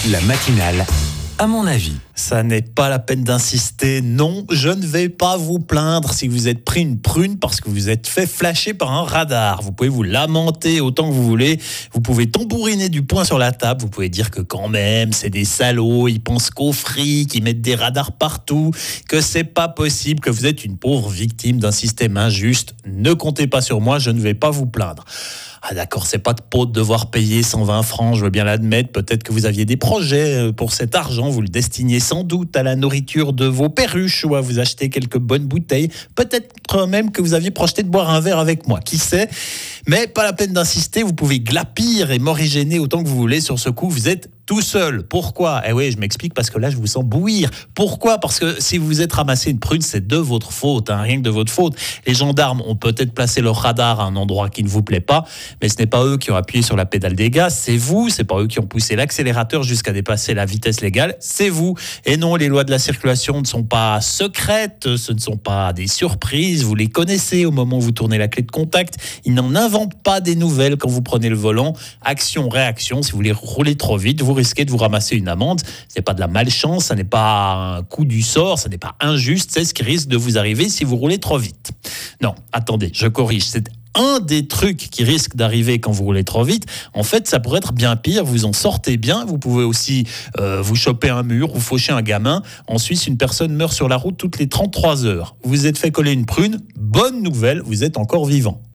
La matinale, à mon avis. Ça n'est pas la peine d'insister. Non, je ne vais pas vous plaindre si vous êtes pris une prune parce que vous êtes fait flasher par un radar. Vous pouvez vous lamenter autant que vous voulez. Vous pouvez tambouriner du poing sur la table. Vous pouvez dire que quand même, c'est des salauds. Ils pensent qu'au fric, ils mettent des radars partout, que c'est pas possible, que vous êtes une pauvre victime d'un système injuste. Ne comptez pas sur moi, je ne vais pas vous plaindre. Ah d'accord, c'est pas de peau de devoir payer 120 francs, je veux bien l'admettre. Peut-être que vous aviez des projets pour cet argent, vous le destiniez sans doute à la nourriture de vos perruches ou à vous acheter quelques bonnes bouteilles. Peut-être même que vous aviez projeté de boire un verre avec moi, qui sait. Mais pas la peine d'insister, vous pouvez glapir et morigéner autant que vous voulez. Sur ce coup, vous êtes tout seul. Pourquoi ? Eh oui, je m'explique parce que là, je vous sens bouillir. Pourquoi ? Parce que si vous vous êtes ramassé une prune, c'est de votre faute, rien que de votre faute. Les gendarmes ont peut-être placé leur radar à un endroit qui ne vous plaît pas, mais ce n'est pas eux qui ont appuyé sur la pédale des gaz, c'est vous. C'est pas eux qui ont poussé l'accélérateur jusqu'à dépasser la vitesse légale, c'est vous. Et non, les lois de la circulation ne sont pas secrètes, ce ne sont pas des surprises. Vous les connaissez au moment où vous tournez la clé de contact. Ils n'en inventent pas des nouvelles quand vous prenez le volant. Action, réaction. Si vous voulez rouler trop vite, vous risquez de vous ramasser une amende. Ce n'est pas de la malchance, ça n'est pas un coup du sort, ça n'est pas injuste, c'est ce qui risque de vous arriver si vous roulez trop vite. Non, attendez, je corrige, c'est un des trucs qui risque d'arriver quand vous roulez trop vite. En fait, ça pourrait être bien pire, vous en sortez bien, vous pouvez aussi vous choper un mur ou faucher un gamin. En Suisse, une personne meurt sur la route toutes les 33 heures. Vous vous êtes fait coller une prune, bonne nouvelle, vous êtes encore vivant.